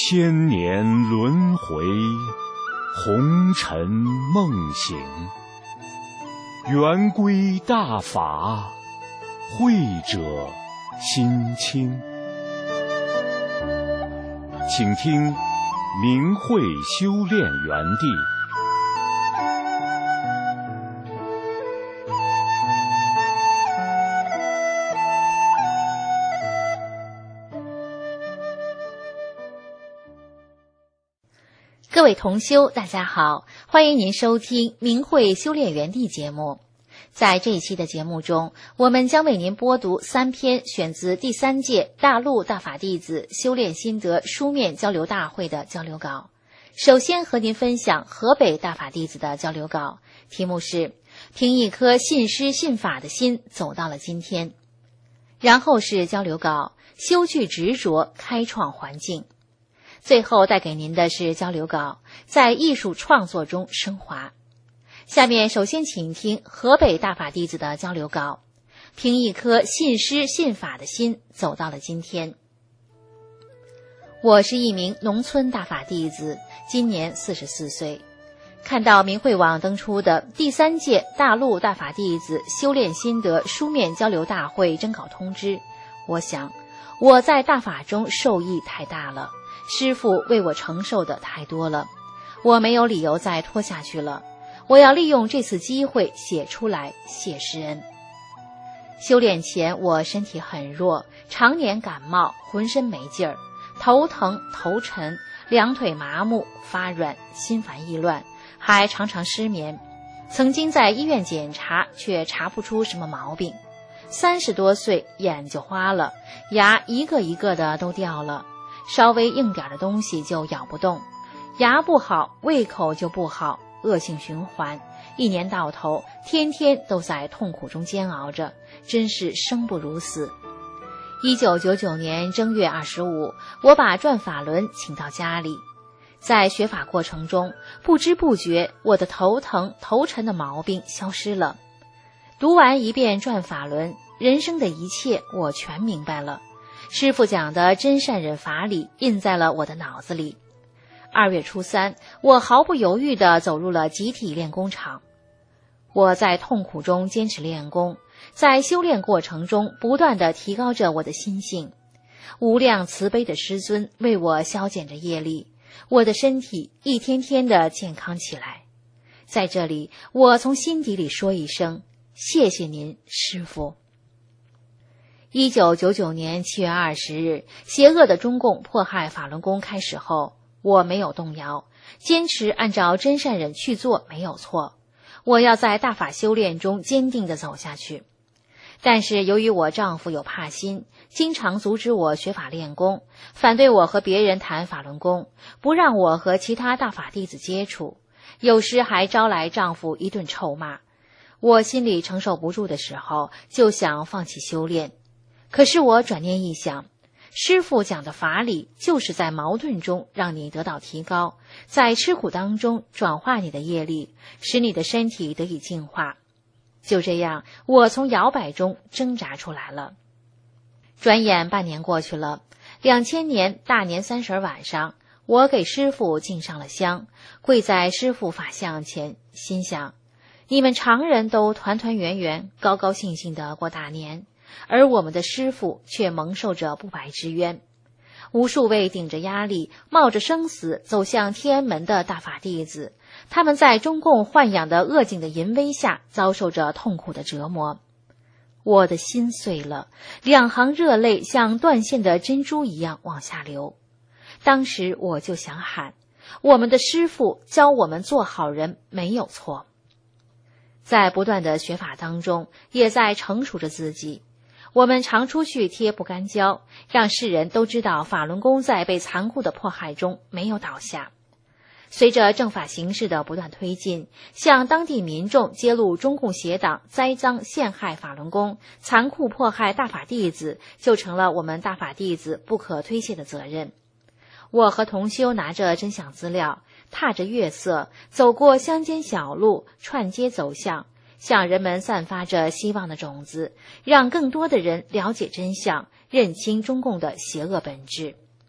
千年轮回，红尘梦醒。圆规大法，慧者心清。请听明慧修炼园地。 各位同修，大家好，欢迎您收听明慧修炼园地节目。在这一期的节目中，我们将为您播读3篇选自第3届大陆大法弟子修炼心得书面交流大会的交流稿。首先和您分享河北大法弟子的交流稿，题目是凭一颗信师信法的心走到了今天。然后是交流稿，修去执着，开创环境。最后带给您的是交流稿，在艺术创作中升华。下面首先请听河北大法弟子的交流稿，凭一颗信师信法的心走到了今天。我是一名农村大法弟子，今年44岁。看到明慧网登出的第3届大陆大法弟子修炼心得书面交流大会征稿通知，我想我在大法中受益太大了，师父为我承受的太多了，我没有理由再拖下去了，我要利用这次机会写出来，谢师恩。修炼前我身体很弱，常年感冒，浑身没劲儿，头疼头沉，两腿麻木发软，心烦意乱，还常常失眠。曾经在医院检查，却查不出什么毛病。30多岁，眼就花了，牙一个一个的都掉了，稍微硬点的东西就咬不动，牙不好，胃口就不好，恶性循环，一年到头天天都在痛苦中煎熬着，真是生不如死。1999年正月25，我把转法轮请到家里，在学法过程中，不知不觉我的头疼头沉的毛病消失了。读完一遍转法轮，人生的一切我全明白了，师父讲的真善忍法理印在了我的脑子里。2月初3，我毫不犹豫地走入了集体练功场。我在痛苦中坚持练功，在修炼过程中不断地提高着我的心性。无量慈悲的师尊为我消减着业力，我的身体一天天地健康起来。在这里，我从心底里说一声谢谢您，师父。1999年7月20日，邪恶的中共迫害法轮功开始后，我没有动摇，坚持按照真善忍去做没有错，我要在大法修炼中坚定地走下去。但是由于我丈夫有怕心，经常阻止我学法练功，反对我和别人谈法轮功，不让我和其他大法弟子接触，有时还招来丈夫一顿臭骂。我心里承受不住的时候，就想放弃修炼。可是我转念一想，师父讲的法理就是在矛盾中让你得到提高，在吃苦当中转化你的业力，使你的身体得以净化。就这样，我从摇摆中挣扎出来了。转眼半年过去了，2000年大年30晚上，我给师父敬上了香，跪在师父法像前，心想，你们常人都团团圆圆，高高兴兴地过大年，而我们的师父却蒙受着不白之冤。无数位顶着压力，冒着生死走向天安门的大法弟子，他们在中共豢养的恶警的淫威下，遭受着痛苦的折磨。我的心碎了，2行热泪像断线的珍珠一样往下流。当时我就想喊，我们的师父教我们做好人没有错。在不断的学法当中，也在成熟着自己。我们常出去贴不干胶，让世人都知道法轮功在被残酷的迫害中没有倒下。随着正法形势的不断推进，向当地民众揭露中共邪党栽赃陷害法轮功、残酷迫害大法弟子，就成了我们大法弟子不可推卸的责任。我和同修拿着真相资料，踏着月色，走过乡间小路，串街走巷，向人们散发着希望的种子，让更多的人了解真相，认清中共的邪恶本质。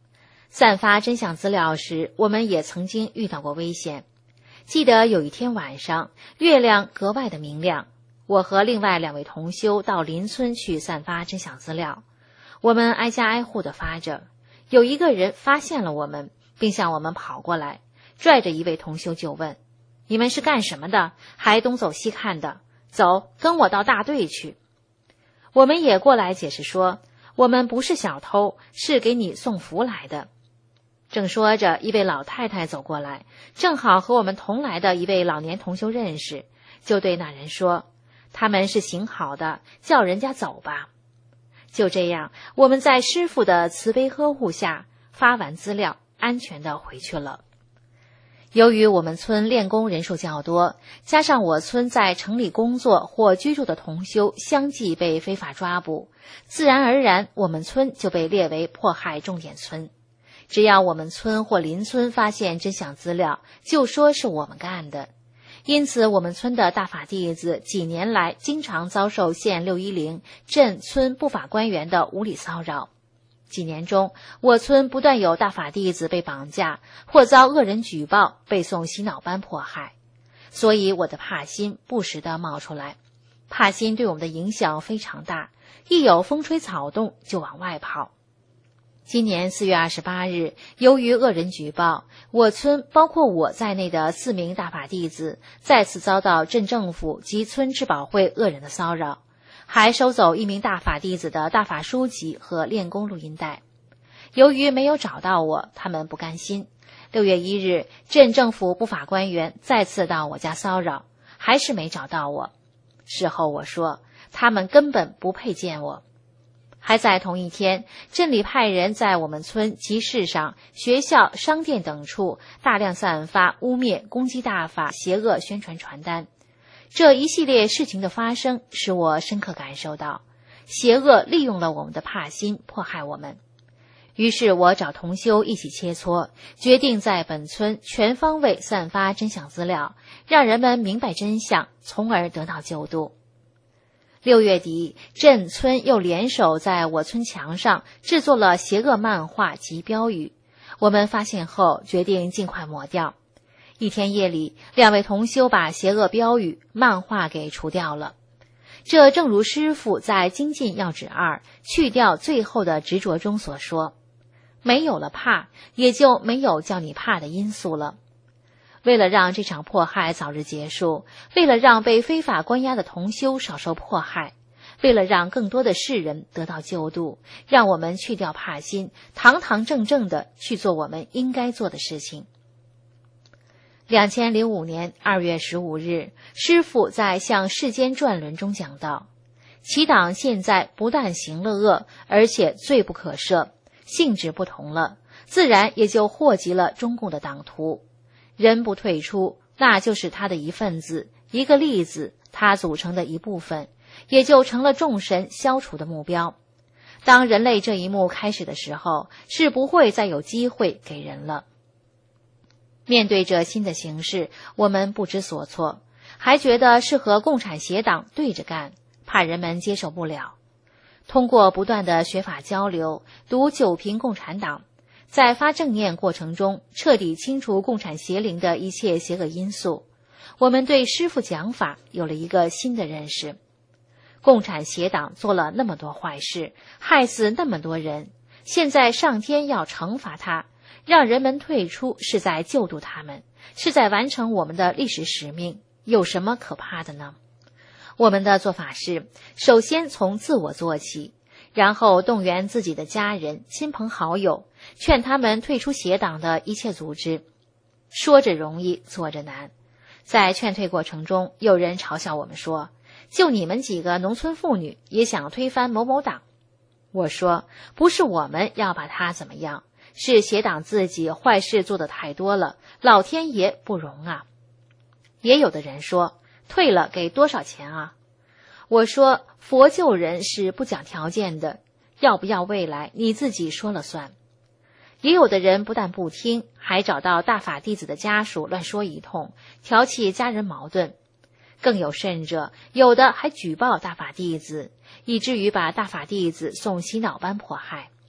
散发真相资料时，我们也曾经遇到过危险。记得有一天晚上，月亮格外的明亮，我和另外2位同修到邻村去散发真相资料。我们挨家挨户地发着，有一个人发现了我们，并向我们跑过来，拽着一位同修就问：“你们是干什么的？还东走西看的？走，跟我到大队去。”我们也过来解释说，我们不是小偷，是给你送福来的。正说着，一位老太太走过来，正好和我们同来的一位老年同修认识，就对那人说：“他们是行好的，叫人家走吧。”就这样，我们在师父的慈悲呵护下发完资料，安全地回去了。由于我们村练功人数较多，加上我村在城里工作或居住的同修相继被非法抓捕，自然而然我们村就被列为迫害重点村。只要我们村或邻村发现真相资料，就说是我们干的。因此我们村的大法弟子几年来经常遭受县610镇村不法官员的无理骚扰。几年中，我村不断有大法弟子被绑架，或遭恶人举报，被送洗脑班迫害。所以我的怕心不时地冒出来，怕心对我们的影响非常大，一有风吹草动就往外跑。今年4月28日，由于恶人举报，我村包括我在内的4名大法弟子再次遭到镇政府及村治保会恶人的骚扰，还收走1名大法弟子的大法书籍和练功录音带。由于没有找到我，他们不甘心。6月1日，镇政府不法官员再次到我家骚扰，还是没找到我。事后我说，他们根本不配见我。还在同一天，镇里派人在我们村集市上、学校、商店等处大量散发污蔑、攻击大法邪恶宣传传单。这一系列事情的发生，使我深刻感受到，邪恶利用了我们的怕心，迫害我们。于是我找同修一起切磋，决定在本村全方位散发真相资料，让人们明白真相，从而得到救度。6月底，镇村又联手在我村墙上制作了邪恶漫画及标语，我们发现后决定尽快抹掉。一天夜里，2位同修把邪恶标语、漫画给除掉了。这正如师父在精进要旨2去掉最后的执着中所说，没有了怕，也就没有叫你怕的因素了。为了让这场迫害早日结束，为了让被非法关押的同修少受迫害，为了让更多的世人得到救度，让我们去掉怕心，堂堂正正地去做我们应该做的事情。2005年2月15日，师父在向世间转轮中讲道，其党现在不但行了恶，而且罪不可赦，性质不同了，自然也就祸及了中共的党徒。人不退出，那就是他的一份子，一个粒子，他组成的一部分，也就成了众神消除的目标。当人类这一幕开始的时候，是不会再有机会给人了。面对这新的形势，我们不知所措，还觉得是和共产邪党对着干，怕人们接受不了。通过不断的学法交流，读九评共产党，在发正念过程中彻底清除共产邪灵的一切邪恶因素，我们对师父讲法有了一个新的认识。共产邪党做了那么多坏事，害死那么多人，现在上天要惩罚他，让人们退出，是在救度他们，是在完成我们的历史使命，有什么可怕的呢？我们的做法是，首先从自我做起，然后动员自己的家人、亲朋好友，劝他们退出邪党的一切组织。说着容易，做着难。在劝退过程中，有人嘲笑我们说，就你们几个农村妇女也想推翻某某党。我说，不是我们要把他怎么样，是邪党自己坏事做得太多了，老天爷不容啊。也有的人说，退了给多少钱啊？我说，佛救人是不讲条件的，要不要未来你自己说了算。也有的人不但不听，还找到大法弟子的家属乱说一通，挑起家人矛盾。更有甚者，有的还举报大法弟子，以至于把大法弟子送洗脑班迫害。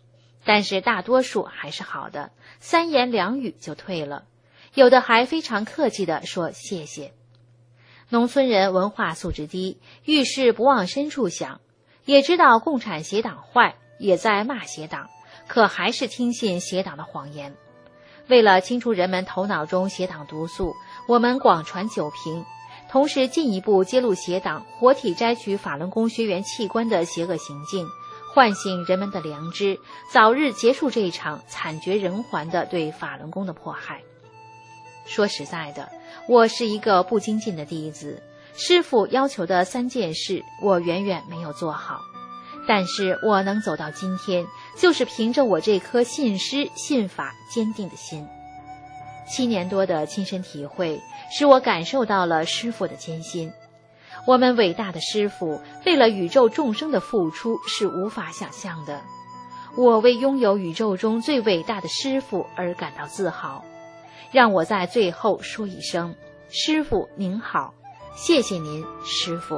但是大多数还是好的，3言2语就退了，有的还非常客气地说谢谢。农村人文化素质低，遇事不往深处想，也知道共产协党坏，也在骂协党，可还是听信协党的谎言。为了清除人们头脑中协党毒素，我们广传酒瓶，同时进一步揭露协党活体摘取法轮功学员器官的邪恶行径，唤醒人们的良知，早日结束这一场惨绝人寰的对法轮功的迫害。说实在的，我是一个不精进的弟子，师父要求的3件事我远远没有做好，但是我能走到今天，就是凭着我这颗信师信法坚定的心。7年多的亲身体会，使我感受到了师父的艰辛。我们伟大的师父为了宇宙众生的付出是无法想象的。我为拥有宇宙中最伟大的师父而感到自豪。让我在最后说一声，师父您好，谢谢您，师父。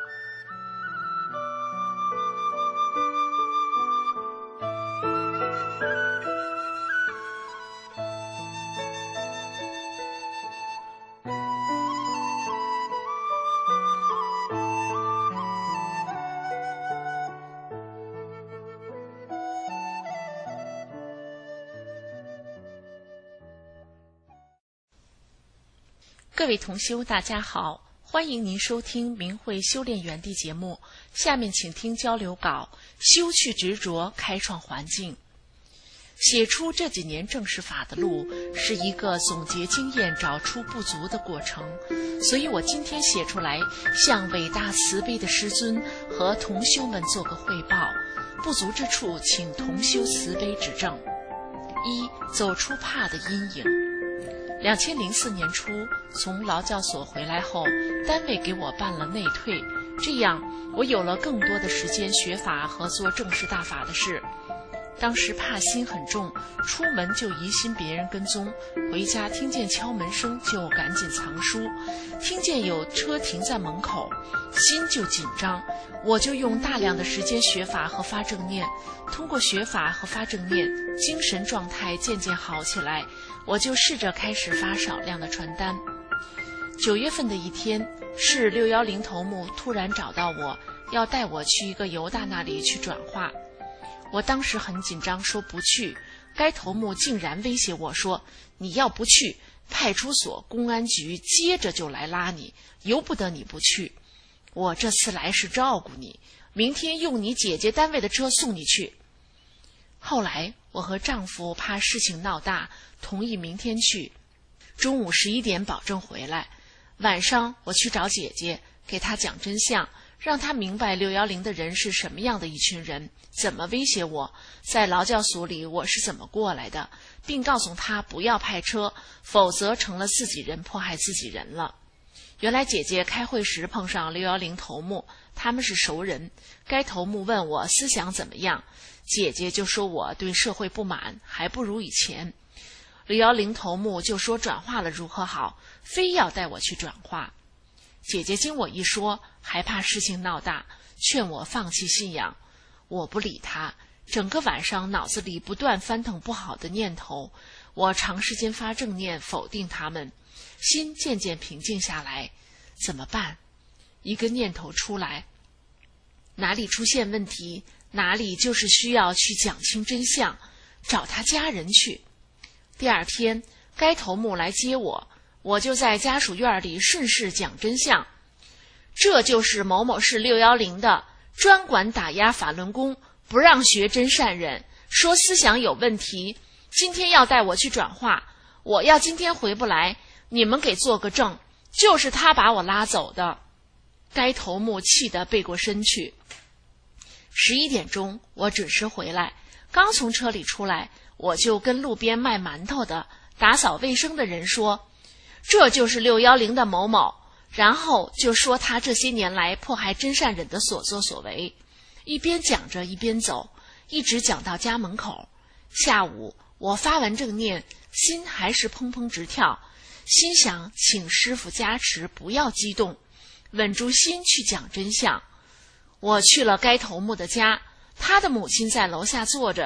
各位同修大家好，欢迎您收听明慧修炼园地节目，下面请听交流稿，修去执着，开创环境。写出这几年正式法的路是一个总结经验找出不足的过程，所以我今天写出来向伟大慈悲的师尊和同修们做个汇报，不足之处请同修慈悲指正。1. 走出怕的阴影。2004年初从劳教所回来后，单位给我办了内退，这样我有了更多的时间学法和做正式大法的事。当时怕心很重，出门就疑心别人跟踪，回家听见敲门声就赶紧藏书，听见有车停在门口，心就紧张，我就用大量的时间学法和发正念。通过学法和发正念，精神状态渐渐好起来，我就试着开始发少量的传单。9月份的一天，市610头目突然找到我，要带我去一个犹大那里去转化。我当时很紧张，说不去。该头目竟然威胁我说，你要不去，派出所、公安局接着就来拉你，由不得你不去。我这次来是照顾你，明天用你姐姐单位的车送你去。后来我和丈夫怕事情闹大，同意明天去，中午11点保证回来。晚上我去找姐姐，给她讲真相，让她明白610的人是什么样的一群人，怎么威胁我，在劳教所里我是怎么过来的，并告诉她不要派车，否则成了自己人迫害自己人了。原来姐姐开会时碰上610头目，他们是熟人。该头目问我思想怎么样，姐姐就说我对社会不满，还不如以前。610头目就说转化了如何好，非要带我去转化。姐姐经我一说，还怕事情闹大，劝我放弃信仰。我不理她，整个晚上脑子里不断翻腾不好的念头，我长时间发正念否定他们，心渐渐平静下来。怎么办？一个念头出来，哪里出现问题，哪里就是需要去讲清真相，找他家人去。第二天该头目来接我，我就在家属院里顺势讲真相。这就是某某市610的，专管打压法轮功，不让学真善忍，说思想有问题，今天要带我去转化，我要今天回不来，你们给做个证，就是他把我拉走的。该头目气得背过身去。11点钟我准时回来，刚从车里出来，我就跟路边卖馒头的、打扫卫生的人说，这就是610的某某，然后就说他这些年来迫害真善忍的所作所为。一边讲着一边走，一直讲到家门口。下午我发完正念，心还是砰砰直跳，心想请师父加持，不要激动，稳住心去讲真相。我去了该头目的家，他的母亲在楼下坐着，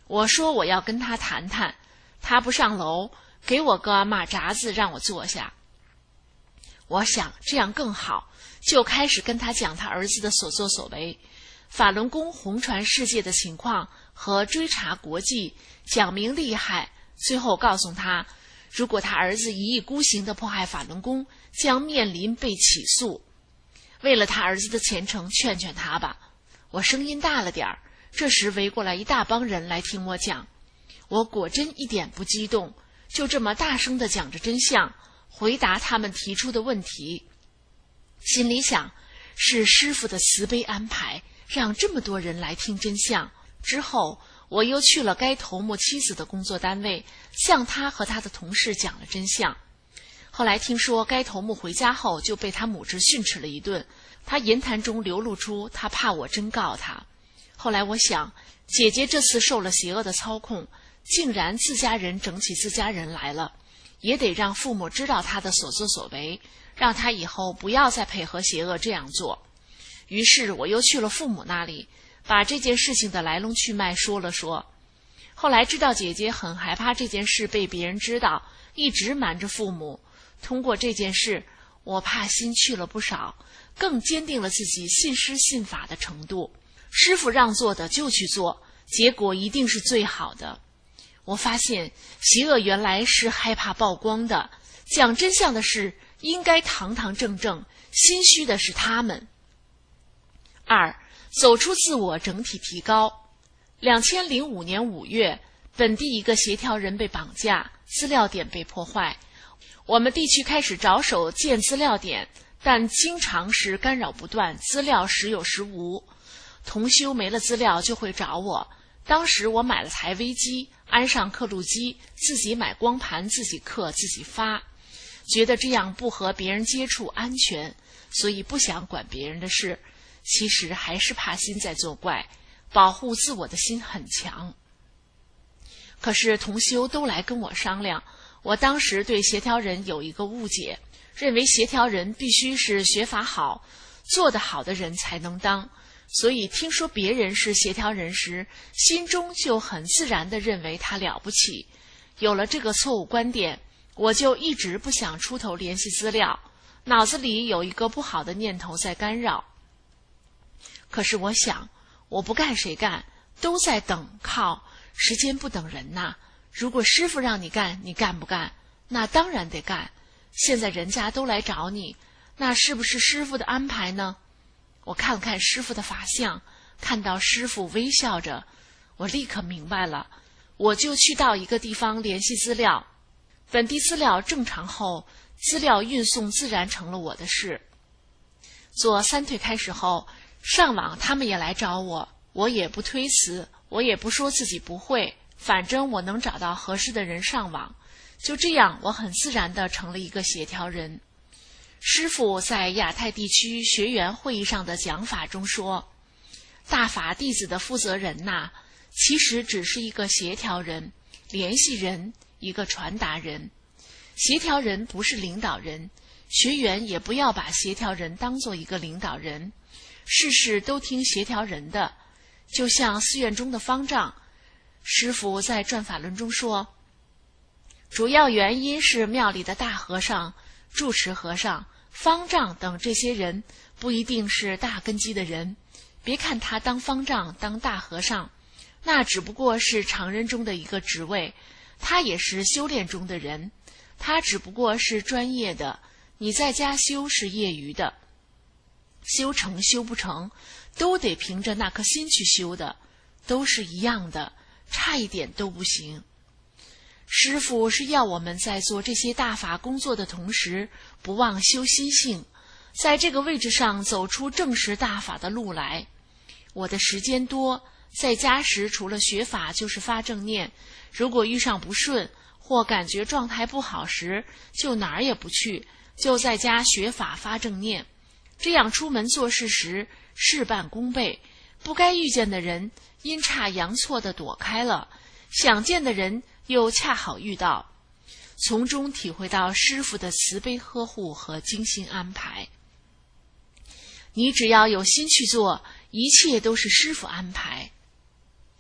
我说我要跟他谈谈，他不上楼，给我个马扎子让我坐下。我想这样更好，就开始跟他讲他儿子的所作所为，法轮功红传世界的情况和追查国际，讲明厉害，最后告诉他，如果他儿子一意孤行地迫害法轮功，将面临被起诉。为了他儿子的前程，劝劝他吧。我声音大了点儿，这时围过来一大帮人来听我讲。我果真一点不激动，就这么大声地讲着真相，回答他们提出的问题。心里想，是师父的慈悲安排，让这么多人来听真相。之后我又去了该头目妻子的工作单位，向他和他的同事讲了真相。后来听说该头目回家后就被他母亲训斥了一顿，他言谈中流露出他怕我真告他。后来我想，姐姐这次受了邪恶的操控，竟然自家人整起自家人来了，也得让父母知道他的所作所为，让他以后不要再配合邪恶这样做。于是我又去了父母那里，把这件事情的来龙去脉说了说。后来知道姐姐很害怕这件事被别人知道，一直瞒着父母。通过这件事，我怕心去了不少，更坚定了自己信师信法的程度。师父让做的就去做，结果一定是最好的。我发现邪恶原来是害怕曝光的，讲真相的事应该堂堂正正，心虚的是他们。2. 走出自我，整体提高。2005年5月，本地一个协调人被绑架，资料点被破坏。我们地区开始着手建资料点，但经常是干扰不断，资料时有时无。同修没了资料就会找我，当时我买了台微机，安上刻录机，自己买光盘，自己刻自己发，觉得这样不和别人接触安全，所以不想管别人的事。其实还是怕心在作怪，保护自我的心很强。可是同修都来跟我商量，我当时对协调人有一个误解，认为协调人必须是学法好、做得好的人才能当，所以听说别人是协调人时，心中就很自然地认为他了不起。有了这个错误观点，我就一直不想出头联系资料，脑子里有一个不好的念头在干扰。可是我想，我不干谁干，都在等靠，时间不等人呐。如果师父让你干，你干不干？那当然得干。现在人家都来找你，那是不是师父的安排呢？我看了看师父的法相，看到师父微笑着，我立刻明白了。我就去到一个地方联系资料，本地资料正常后，资料运送自然成了我的事。做3腿开始后，上网他们也来找我，我也不推辞，我也不说自己不会，反正我能找到合适的人上网。就这样，我很自然地成了一个协调人。师父在亚太地区学员会议上的讲法中说，大法弟子的负责人呐，其实只是一个协调人、联系人，一个传达人。协调人不是领导人，学员也不要把协调人当做一个领导人，事事都听协调人的。就像寺院中的方丈，师父在转法轮中说，主要原因是庙里的大和尚、住持和尚、方丈等这些人不一定是大根基的人，别看他当方丈、当大和尚，那只不过是常人中的一个职位，他也是修炼中的人，他只不过是专业的，你在家修是业余的，修成修不成都得凭着那颗心去修的，都是一样的，差一点都不行。师父是要我们在做这些大法工作的同时，不忘修心性，在这个位置上走出正实大法的路来。我的时间多，在家时除了学法就是发正念，如果遇上不顺或感觉状态不好时，就哪儿也不去，就在家学法发正念。这样出门做事时事半功倍，不该遇见的人阴差阳错地躲开了，想见的人又恰好遇到，从中体会到师父的慈悲呵护和精心安排。你只要有心去做，一切都是师父安排。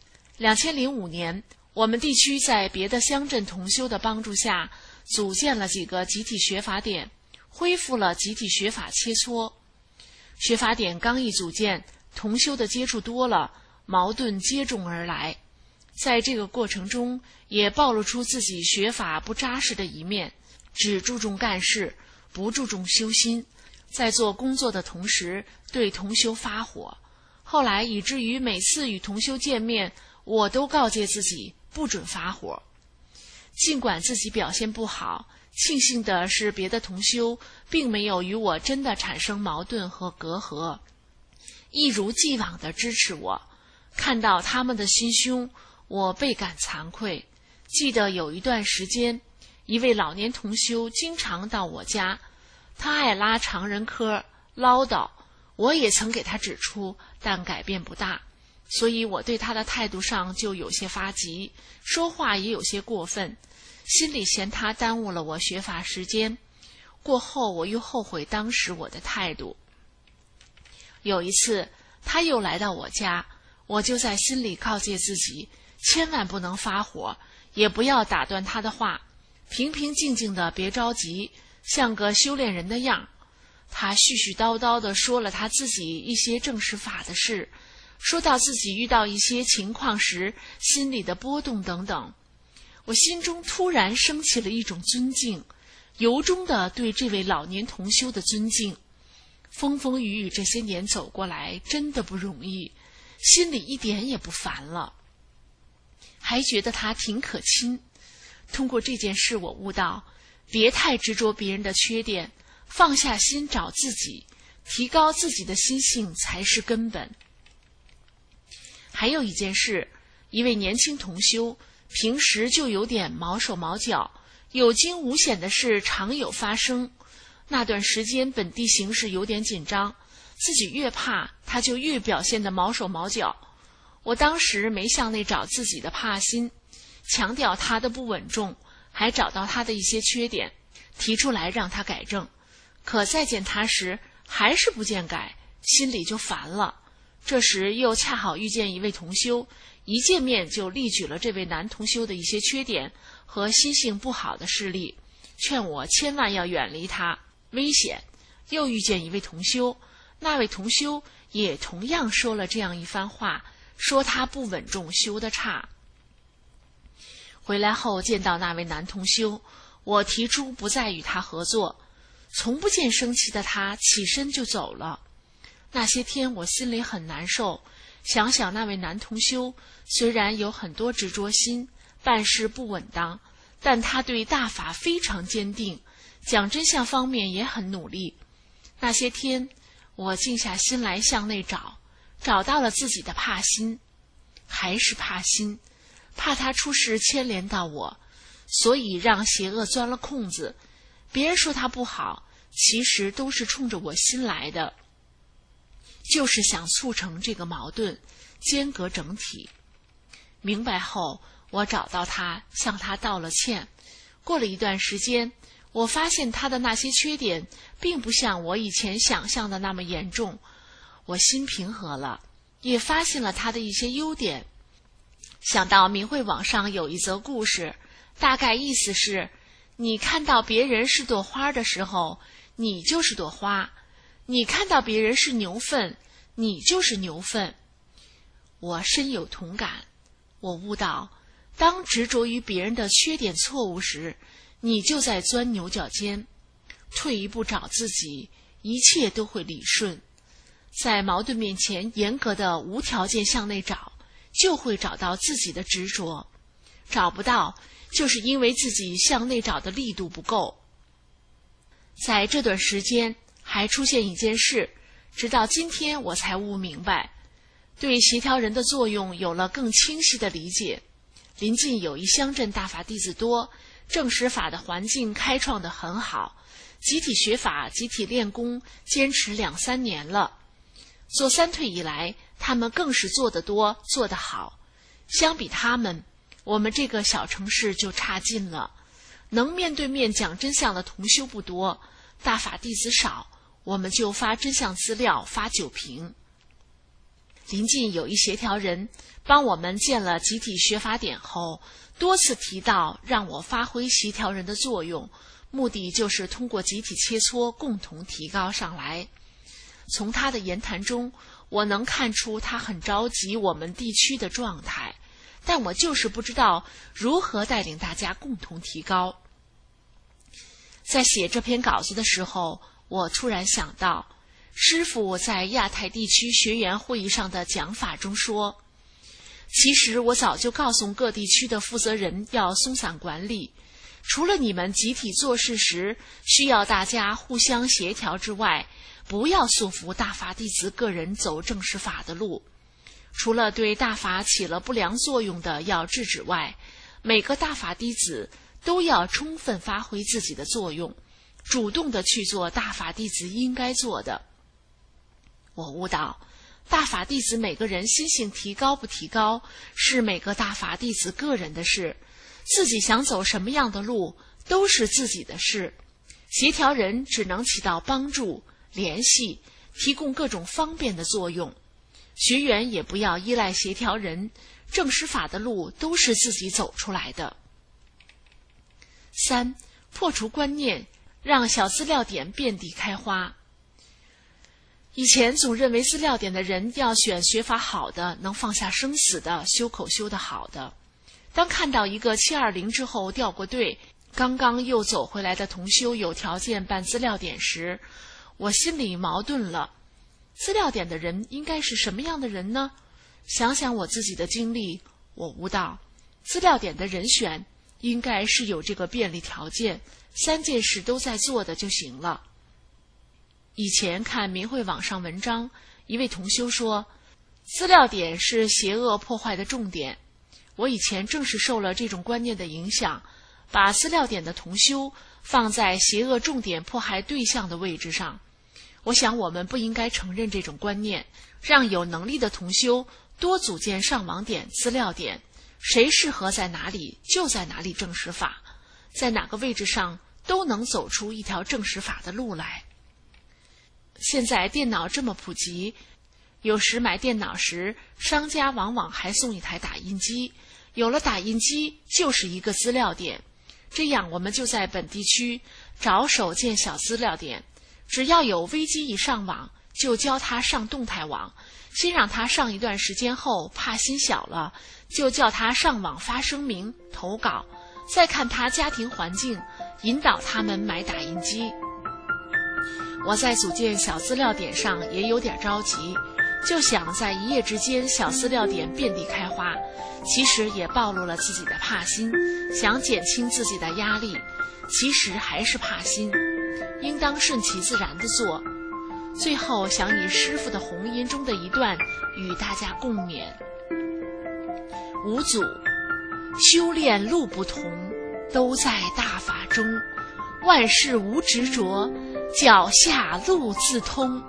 2005年，我们地区在别的乡镇同修的帮助下，组建了几个集体学法点，恢复了集体学法切磋。学法点刚一组建，同修的接触多了，矛盾接踵而来。在这个过程中，也暴露出自己学法不扎实的一面，只注重干事，不注重修心，在做工作的同时对同修发火。后来以至于每次与同修见面，我都告诫自己不准发火。尽管自己表现不好，庆幸的是别的同修并没有与我真的产生矛盾和隔阂，一如既往地支持我。看到他们的心胸，我倍感惭愧。记得有一段时间，一位老年同修经常到我家，他爱拉常人嗑，唠叨，我也曾给他指出，但改变不大，所以我对他的态度上就有些发急，说话也有些过分，心里嫌他耽误了我学法时间。过后我又后悔当时我的态度。有一次他又来到我家，我就在心里告诫自己，千万不能发火，也不要打断他的话，平平静静的，别着急，像个修炼人的样。他絮絮叨叨地说了他自己一些正实法的事，说到自己遇到一些情况时心里的波动等等。我心中突然升起了一种尊敬，由衷的对这位老年同修的尊敬。风风雨雨这些年走过来真的不容易，心里一点也不烦了，还觉得他挺可亲。通过这件事我悟到，别太执着别人的缺点，放下心找自己，提高自己的心性才是根本。还有一件事，一位年轻同修平时就有点毛手毛脚，有惊无险的事常有发生。那段时间本地形势有点紧张，自己越怕他就越表现得毛手毛脚。我当时没向内找自己的怕心，强调他的不稳重，还找到他的一些缺点，提出来让他改正。可再见他时还是不见改，心里就烦了。这时又恰好遇见一位同修，一见面就例举了这位男同修的一些缺点和心性不好的事例，劝我千万要远离他，危险。又遇见一位同修，那位同修也同样说了这样一番话，说他不稳重，修得差。回来后见到那位男同修，我提出不再与他合作。从不见生气的他起身就走了。那些天我心里很难受，想想那位男同修虽然有很多执着心，办事不稳当，但他对大法非常坚定，讲真相方面也很努力。那些天我静下心来向内找，找到了自己的怕心，还是怕心，怕他出事牵连到我，所以让邪恶钻了空子。别人说他不好，其实都是冲着我心来的，就是想促成这个矛盾，间隔整体。明白后，我找到他，向他道了歉。过了一段时间，我发现他的那些缺点并不像我以前想象的那么严重，我心平和了，也发现了他的一些优点。想到明慧网上有一则故事，大概意思是，你看到别人是朵花的时候，你就是朵花；你看到别人是牛粪，你就是牛粪。我深有同感，我悟到，当执着于别人的缺点错误时，你就在钻牛角尖。退一步找自己，一切都会理顺。在矛盾面前严格的无条件向内找，就会找到自己的执着。找不到，就是因为自己向内找的力度不够。在这段时间还出现一件事，直到今天我才悟明白，对协调人的作用有了更清晰的理解。临近有一乡镇大法弟子多，正实法的环境开创得很好，集体学法、集体练功坚持2-3年了。做3退以来，他们更是做得多，做得好。相比他们，我们这个小城市就差劲了，能面对面讲真相的同修不多，大法弟子少，我们就发真相资料，发酒瓶。 临近有一协调人帮我们建了集体学法典后，多次提到让我发挥协调人的作用，目的就是通过集体切磋共同提高上来。从他的言谈中，我能看出他很着急我们地区的状态，但我就是不知道如何带领大家共同提高。在写这篇稿子的时候，我突然想到，师父在亚太地区学员会议上的讲法中说，其实我早就告诉各地区的负责人要松散管理，除了你们集体做事时需要大家互相协调之外，不要束缚大法弟子个人走正式法的路。除了对大法起了不良作用的要制止外，每个大法弟子都要充分发挥自己的作用，主动地去做大法弟子应该做的。我悟到，大法弟子每个人心性提高不提高，是每个大法弟子个人的事，自己想走什么样的路都是自己的事，协调人只能起到帮助、联系、提供各种方便的作用。学员也不要依赖协调人，正师法的路都是自己走出来的。3. 破除观念，让小资料点遍地开花。以前总认为资料点的人要选学法好的，能放下生死的，修口修得好的。当看到一个720之后掉过队，刚刚又走回来的同修有条件办资料点时，我心里矛盾了。资料点的人应该是什么样的人呢？想想我自己的经历，我悟到，资料点的人选应该是有这个便利条件，3件事都在做的就行了。以前看明慧网上文章，一位同修说，资料点是邪恶破坏的重点。我以前正是受了这种观念的影响，把资料点的同修放在邪恶重点迫害对象的位置上。我想我们不应该承认这种观念，让有能力的同修多组建上网点、资料点，谁适合在哪里就在哪里正实法，在哪个位置上都能走出一条正实法的路来。现在电脑这么普及，有时买电脑时，商家往往还送一台打印机，有了打印机就是一个资料点。这样我们就在本地区着手建小资料点，只要有微机一上网，就教他上动态网，先让他上一段时间后怕心小了，就叫他上网发声明、投稿，再看他家庭环境，引导他们买打印机。我在组建小资料点上也有点着急，就想在一夜之间小资料点遍地开花，其实也暴露了自己的怕心，想减轻自己的压力，其实还是怕心，应当顺其自然地做。最后想以师父的弘音中的一段与大家共勉：五祖修炼路不同，都在大法中，万事无执着，脚下路自通。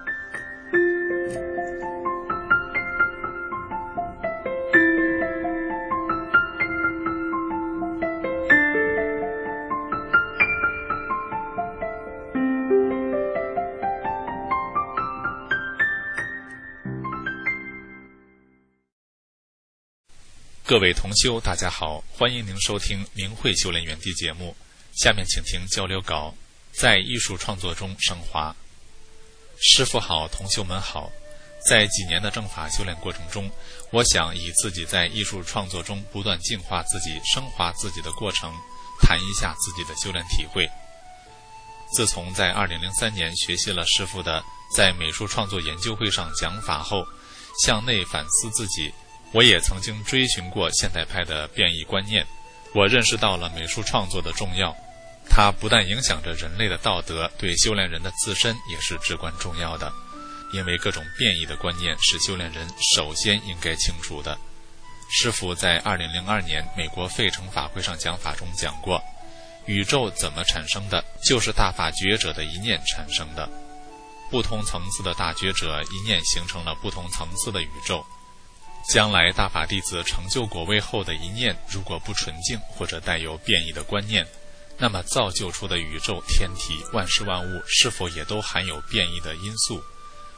各位同修大家好，欢迎您收听明慧修炼园地节目，下面请听交流稿，在艺术创作中升华。师父好，同修们好。在几年的正法修炼过程中，我想以自己在艺术创作中不断净化自己、升华自己的过程，谈一下自己的修炼体会。自从在2003年学习了师父的在美术创作研究会上讲法后，向内反思自己，我也曾经追寻过现代派的变异观念，我认识到了美术创作的重要，它不但影响着人类的道德，对修炼人的自身也是至关重要的。因为各种变异的观念是修炼人首先应该清除的。师父在2002年美国费城法会上讲法中讲过，宇宙怎么产生的，就是大法觉者的一念产生的。不同层次的大觉者一念形成了不同层次的宇宙。将来大法弟子成就果位后的一念，如果不纯净或者带有变异的观念，那么造就出的宇宙、天体、万事万物是否也都含有变异的因素？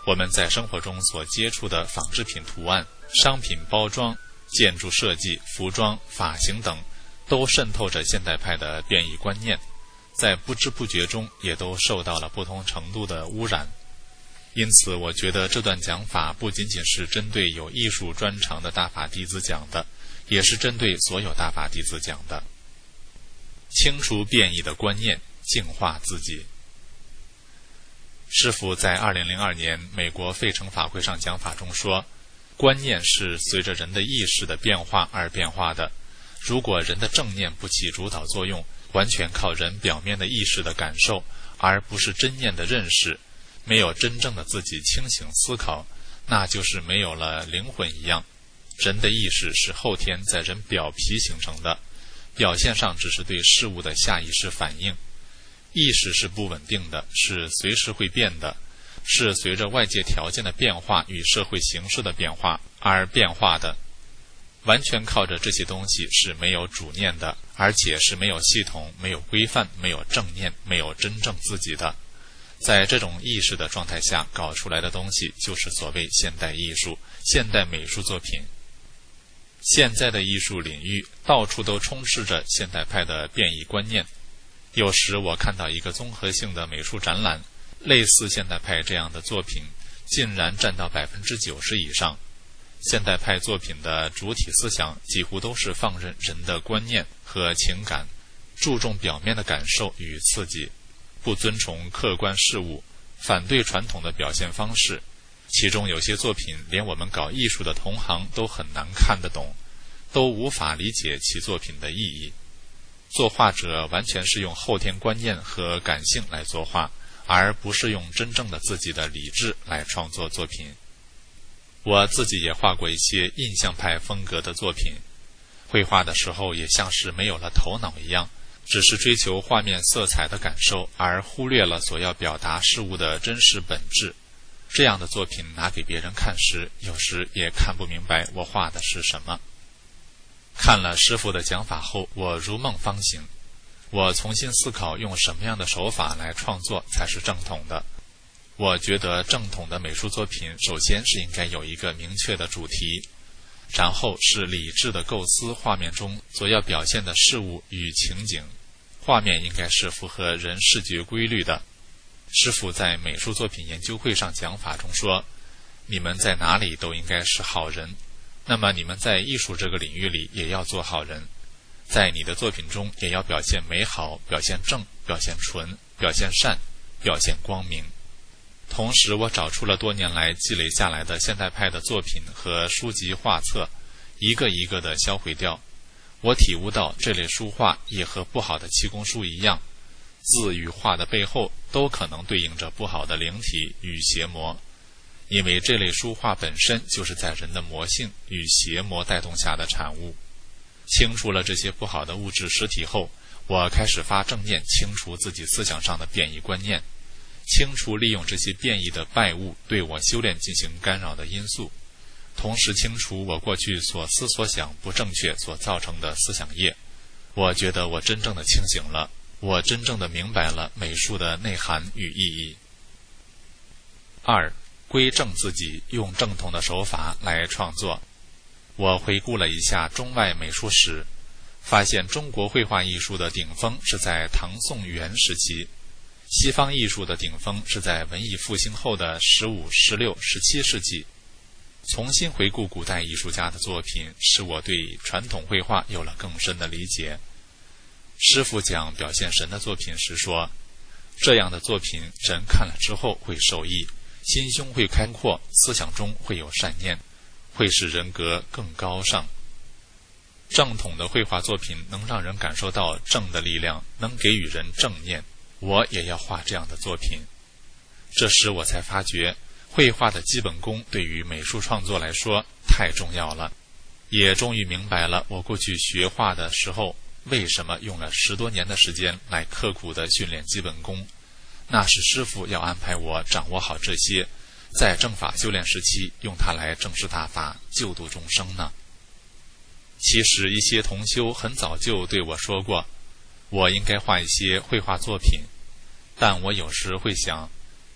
我们在生活中所接触的纺织品图案、商品包装、建筑设计、服装、发型等，都渗透着现代派的变异观念，在不知不觉中也都受到了不同程度的污染。因此我觉得这段讲法不仅仅是针对有艺术专长的大法弟子讲的，也是针对所有大法弟子讲的。清除变异的观念，净化自己。师父在2002年美国费城法会上讲法中说，观念是随着人的意识的变化而变化的，如果人的正念不起主导作用，完全靠人表面的意识的感受，而不是真念的认识，没有真正的自己清醒思考，那就是没有了灵魂一样。人的意识是后天在人表皮形成的，表现上只是对事物的下意识反应。意识是不稳定的，是随时会变的，是随着外界条件的变化与社会形势的变化而变化的。完全靠着这些东西是没有主念的，而且是没有系统、没有规范、没有正念、没有真正自己的。在这种意识的状态下搞出来的东西，就是所谓现代艺术、现代美术作品。现在的艺术领域到处都充斥着现代派的变异观念。有时我看到一个综合性的美术展览，类似现代派这样的作品竟然占到90%以上。现代派作品的主体思想几乎都是放任人的观念和情感，注重表面的感受与刺激，不遵从客观事物，反对传统的表现方式。其中有些作品连我们搞艺术的同行都很难看得懂，都无法理解其作品的意义。作画者完全是用后天观念和感性来作画，而不是用真正的自己的理智来创作作品。我自己也画过一些印象派风格的作品，绘画的时候也像是没有了头脑一样，只是追求画面色彩的感受，而忽略了所要表达事物的真实本质。这样的作品拿给别人看时，有时也看不明白我画的是什么。看了师父的讲法后，我如梦方醒，我重新思考用什么样的手法来创作才是正统的。我觉得正统的美术作品首先是应该有一个明确的主题，然后是理智的构思画面中所要表现的事物与情景，画面应该是符合人视觉规律的。师父在美术作品研究会上讲法中说，你们在哪里都应该是好人，那么你们在艺术这个领域里也要做好人，在你的作品中也要表现美好，表现正，表现纯，表现善，表现光明。同时我找出了多年来积累下来的现代派的作品和书籍画册，一个一个的销毁掉。我体悟到这类书画也和不好的气功书一样，字与画的背后都可能对应着不好的灵体与邪魔，因为这类书画本身就是在人的魔性与邪魔带动下的产物。清除了这些不好的物质实体后，我开始发正念，清除自己思想上的变异观念，清除利用这些变异的败物对我修炼进行干扰的因素，同时清除我过去所思所想不正确所造成的思想业。我觉得我真正的清醒了，我真正的明白了美术的内涵与意义。2. 归正自己，用正统的手法来创作。我回顾了一下中外美术史，发现中国绘画艺术的顶峰是在唐宋元时期，西方艺术的顶峰是在文艺复兴后的15、16、17世纪。重新回顾古代艺术家的作品，使我对传统绘画有了更深的理解。师父讲表现神的作品时说，这样的作品人看了之后会受益，心胸会开阔，思想中会有善念，会使人格更高尚。正统的绘画作品能让人感受到正的力量，能给予人正念，我也要画这样的作品。这时我才发觉，绘画的基本功对于美术创作来说太重要了，也终于明白了我过去学画的时候为什么用了10多年的时间来刻苦地训练基本功。那是师父要安排我掌握好这些，在正法修炼时期用它来正视大法，救度众生呢。其实一些同修很早就对我说过，我应该画一些绘画作品，但我有时会想，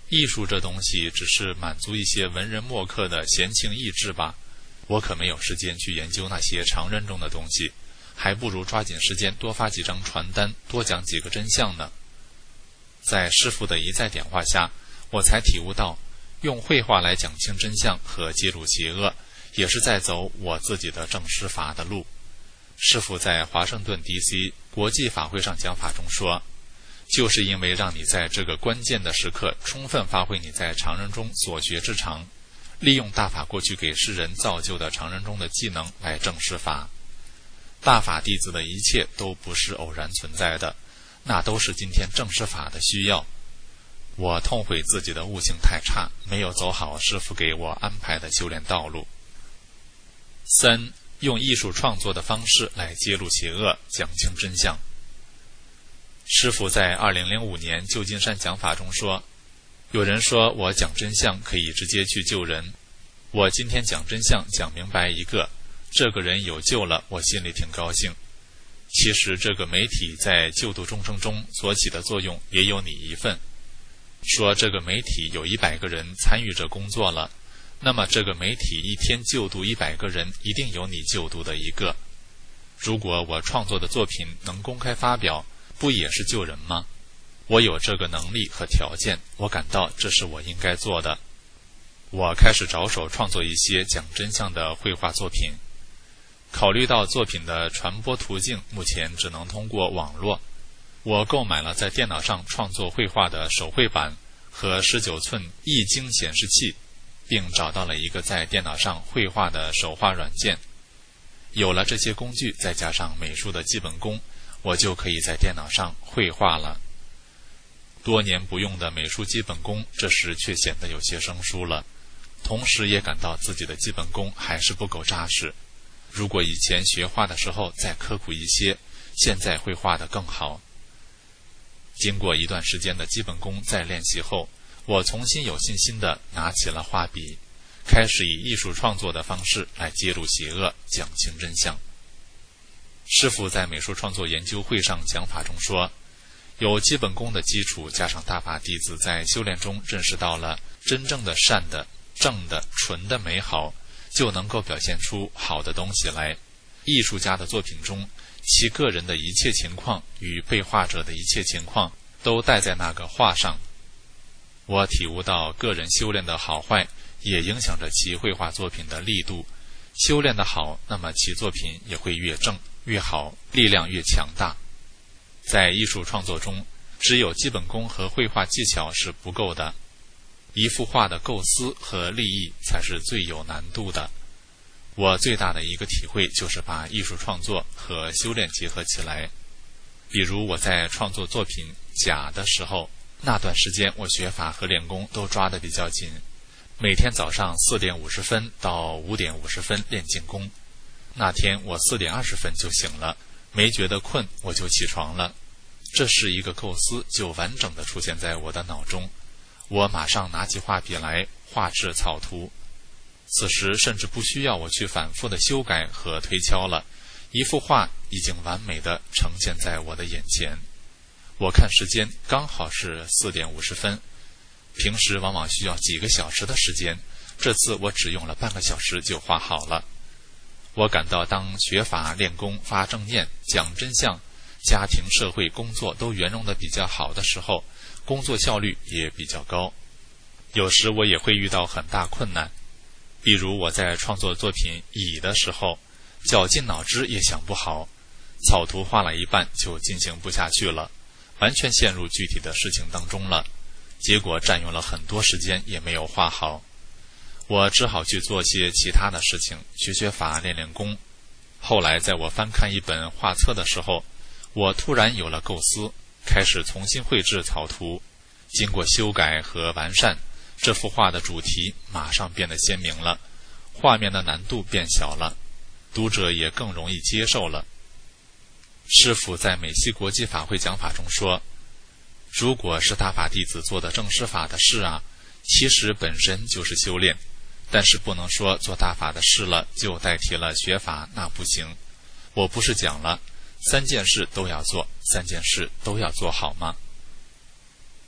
艺术这东西只是满足一些文人墨客的闲情逸致吧，我可没有时间去研究那些常人中的东西，还不如抓紧时间多发几张传单，多讲几个真相呢。在师父的一再点化下，我才体悟到，用绘画来讲清真相和揭露邪恶，也是在走我自己的正师法的路。师父在华盛顿 DC 国际法会上讲法中说，就是因为让你在这个关键的时刻充分发挥你在常人中所学之长，利用大法过去给世人造就的常人中的技能来正师法。大法弟子的一切都不是偶然存在的，那都是今天正师法的需要。我痛悔自己的悟性太差，没有走好师父给我安排的修炼道路。3. 用艺术创作的方式来揭露邪恶，讲清真相。师父在2005年旧金山讲法中说，有人说我讲真相可以直接去救人，我今天讲真相讲明白一个，这个人有救了，我心里挺高兴。其实这个媒体在救度众生中所起的作用也有你一份。说这个媒体有100个人参与着工作了，那么这个媒体一天救度100个人，一定有你救度的一个。如果我创作的作品能公开发表，不也是救人吗？我有这个能力和条件，我感到这是我应该做的。我开始着手创作一些讲真相的绘画作品。考虑到作品的传播途径目前只能通过网络，我购买了在电脑上创作绘画的手绘板和19寸液晶显示器，并找到了一个在电脑上绘画的手画软件。有了这些工具，再加上美术的基本功，我就可以在电脑上绘画了。多年不用的美术基本功，这时却显得有些生疏了，同时也感到自己的基本功还是不够扎实。如果以前学画的时候再刻苦一些，现在会画得更好。经过一段时间的基本功再练习后，我重新有信心地拿起了画笔，开始以艺术创作的方式来揭露邪恶，讲清真相。师父在美术创作研究会上讲法中说，有基本功的基础，加上大法弟子在修炼中认识到了真正的善的、正的、纯的美好，就能够表现出好的东西来。艺术家的作品中，其个人的一切情况与被画者的一切情况都带在那个画上。我体悟到个人修炼的好坏也影响着其绘画作品的力度，修炼的好，那么其作品也会越正越好，力量越强大。在艺术创作中，只有基本功和绘画技巧是不够的，一幅画的构思和立意才是最有难度的。我最大的一个体会就是把艺术创作和修炼结合起来。比如我在创作作品甲的时候，那段时间我学法和练功都抓得比较紧，每天早上4点50分到5点50分练静功。那天我4点20分就醒了，没觉得困，我就起床了。这时一个构思就完整地出现在我的脑中，我马上拿起画笔来画制草图。此时甚至不需要我去反复的修改和推敲了，一幅画已经完美地呈现在我的眼前。我看时间刚好是4点50分，平时往往需要几个小时的时间，这次我只用了半个小时就画好了。我感到当学法练功发正念讲真相，家庭社会工作都圆融得比较好的时候，工作效率也比较高。有时我也会遇到很大困难，比如我在创作作品乙的时候，绞尽脑汁也想不好，草图画了一半就进行不下去了，完全陷入具体的事情当中了，结果占用了很多时间也没有画好。我只好去做些其他的事情，学法练练功。后来在我翻看一本画册的时候，我突然有了构思，开始重新绘制草图。经过修改和完善，这幅画的主题马上变得鲜明了，画面的难度变小了，读者也更容易接受了。师父在美西国际法会讲法中说，如果是大法弟子做的正师法的事啊，其实本身就是修炼，但是不能说做大法的事了就代替了学法，那不行。我不是讲了3件事都要做，3件事都要做好吗？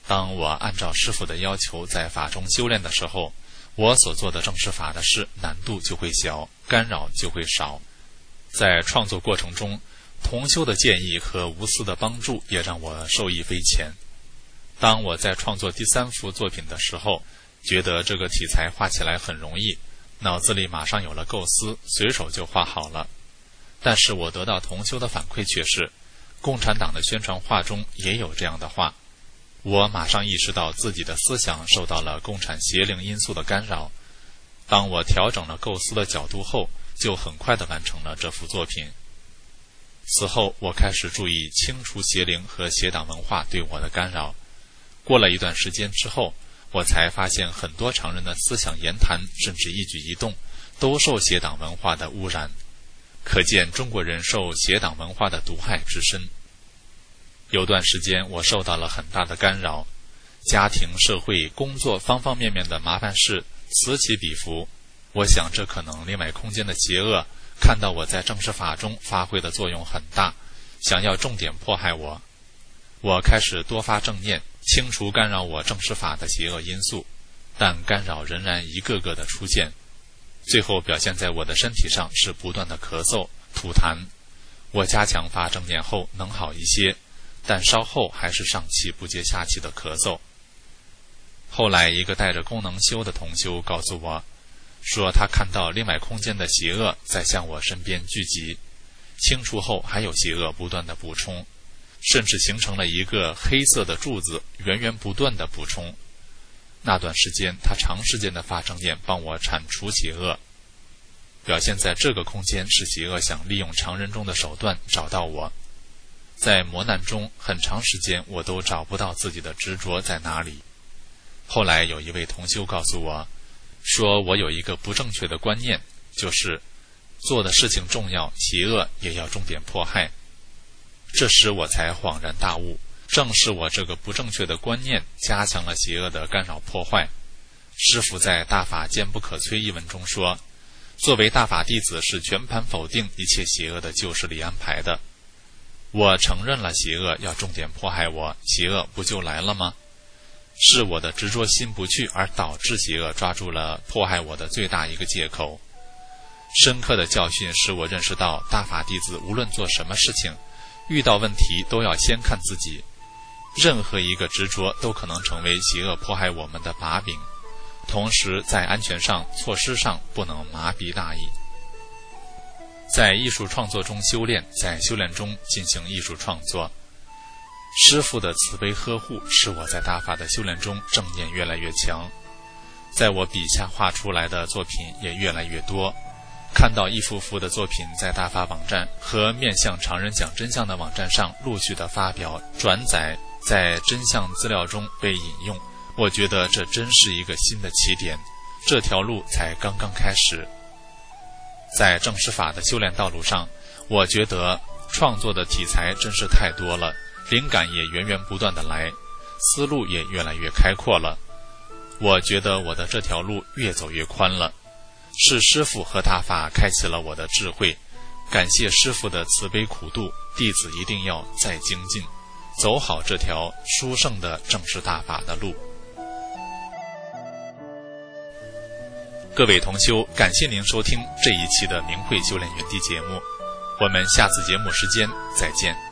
当我按照师父的要求在法中修炼的时候，我所做的正师法的事难度就会小，干扰就会少。在创作过程中，同修的建议和无私的帮助也让我受益匪浅。当我在创作第3幅作品的时候，觉得这个题材画起来很容易，脑子里马上有了构思，随手就画好了。但是我得到同修的反馈却是，共产党的宣传画中也有这样的画。我马上意识到自己的思想受到了共产邪灵因素的干扰。当我调整了构思的角度后，就很快地完成了这幅作品。此后我开始注意清除邪灵和邪党文化对我的干扰。过了一段时间之后，我才发现很多常人的思想言谈甚至一举一动都受邪党文化的污染，可见中国人受邪党文化的毒害之深。有段时间我受到了很大的干扰，家庭、社会、工作方方面面的麻烦事此起彼伏。我想这可能另外空间的邪恶看到我在正师法中发挥的作用很大，想要重点迫害我。我开始多发正念，清除干扰我正师法的邪恶因素，但干扰仍然一个个的出现，最后表现在我的身体上是不断的咳嗽、吐痰。我加强发正念后能好一些，但稍后还是上气不接下气的咳嗽。后来一个带着功能修的同修告诉我，说他看到另外空间的邪恶在向我身边聚集，清除后还有邪恶不断的补充，甚至形成了一个黑色的柱子，源源不断的补充。那段时间他长时间的发正念帮我铲除邪恶，表现在这个空间是邪恶想利用常人中的手段找到我。在磨难中很长时间我都找不到自己的执着在哪里。后来有一位同修告诉我，说我有一个不正确的观念，就是做的事情重要，邪恶也要重点迫害。这时我才恍然大悟，正是我这个不正确的观念加强了邪恶的干扰破坏。师父在《大法坚不可摧》一文中说，作为大法弟子是全盘否定一切邪恶的旧势力安排的。我承认了邪恶要重点迫害我，邪恶不就来了吗？是我的执着心不去，而导致邪恶抓住了迫害我的最大一个借口。深刻的教训使我认识到，大法弟子无论做什么事情，遇到问题都要先看自己，任何一个执着都可能成为邪恶迫害我们的把柄。同时在安全上、措施上不能麻痹大意。在艺术创作中修炼，在修炼中进行艺术创作。师父的慈悲呵护使我在大法的修炼中正念越来越强，在我笔下画出来的作品也越来越多。看到一幅幅的作品在大法网站和面向常人讲真相的网站上陆续的发表、转载，在真相资料中被引用，我觉得这真是一个新的起点，这条路才刚刚开始。在正师法的修炼道路上，我觉得创作的题材真是太多了，灵感也源源不断的来，思路也越来越开阔了。我觉得我的这条路越走越宽了，是师父和大法开启了我的智慧，感谢师父的慈悲苦度，弟子一定要再精进，走好这条殊胜的正式大法的路。各位同修，感谢您收听这一期的明慧修炼园地节目，我们下次节目时间再见。